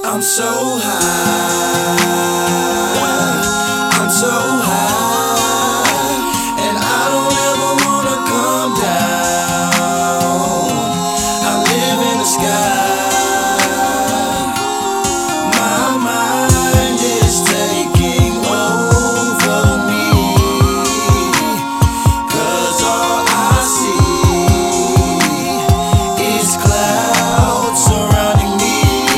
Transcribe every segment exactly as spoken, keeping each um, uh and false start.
I'm so high, I'm so high, and I don't ever wanna come down. I live in the sky, my mind is taking over me, 'cause all I see is clouds surrounding me.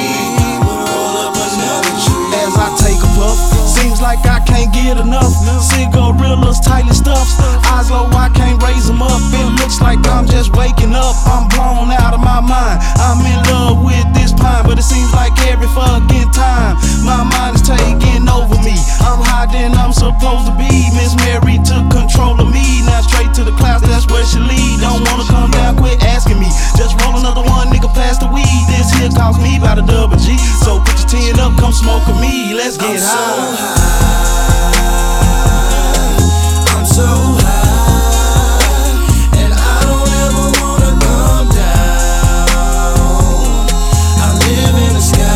Like I can't get enough. Cigarillas tightly stuffed. Eyes low, I can't raise them up. It looks like I'm just waking up. I'm blown out of my mind. I'm in love with this pine, but it seems like every fucking time my mind is taking over me. I'm higher than I'm supposed to be. Miss Mary took control of me. Now straight to the clouds, that's where she lead. Don't wanna come down, quit asking me. Just roll another one, nigga, pass the weed. This here cost me about a double G. So put your tin up, come smoke with me. Let's get I'm high. So high. I'm so high, and I don't ever wanna come down. I live in the sky,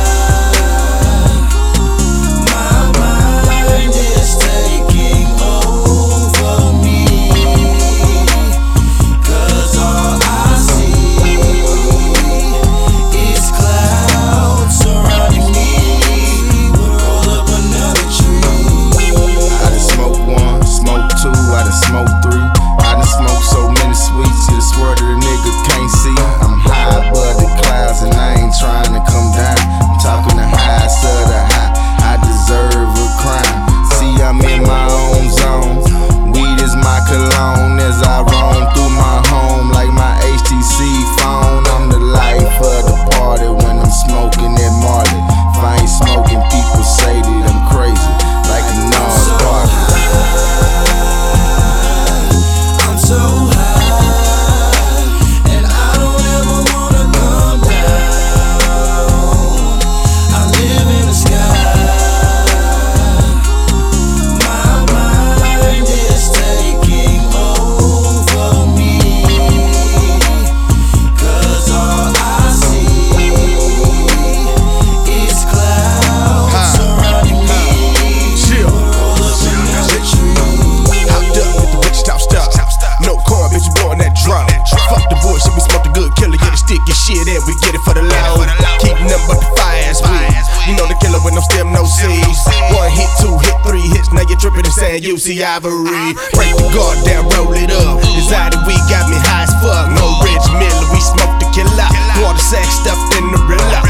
my mind is taking over me, 'cause all I see is clouds surrounding me. Roll up another tree. I done smoked one, smoked two, I done smoked three. I done smoked so many sweets, you swear that a nigga can't see. I'm high above the clouds and I ain't trying to come down. I'm talking the highest of the high, I deserve a crime. See, I'm in my own zone, weed is my cologne as I roam through my home like my H T C phone. I'm the life of the party when I'm smoking that Marley. If I ain't smoking, people say that I'm crazy, like a non-party. I'm so high, and I don't ever wanna come down. I live in the sky, my mind is taking over me, 'cause all I see is clouds surrounding me. Chill. Roll up another tree. Hopped up with the rich top stuff. No car, bitch, you blowing that drum. Fuck the bullshit, we smoke the good killer, get the stick and shit, and we get it for the loud. Keep nothing but the fire ass weed. You know the killer with no stem, no seeds. One hit, two hit, three hits, now you're dripping and saying U C Ivory. Break the guard down, roll it up. Desire that we got me high as fuck. No Rich Miller, we smoke the killer. Water sack stuffed in the Rilla.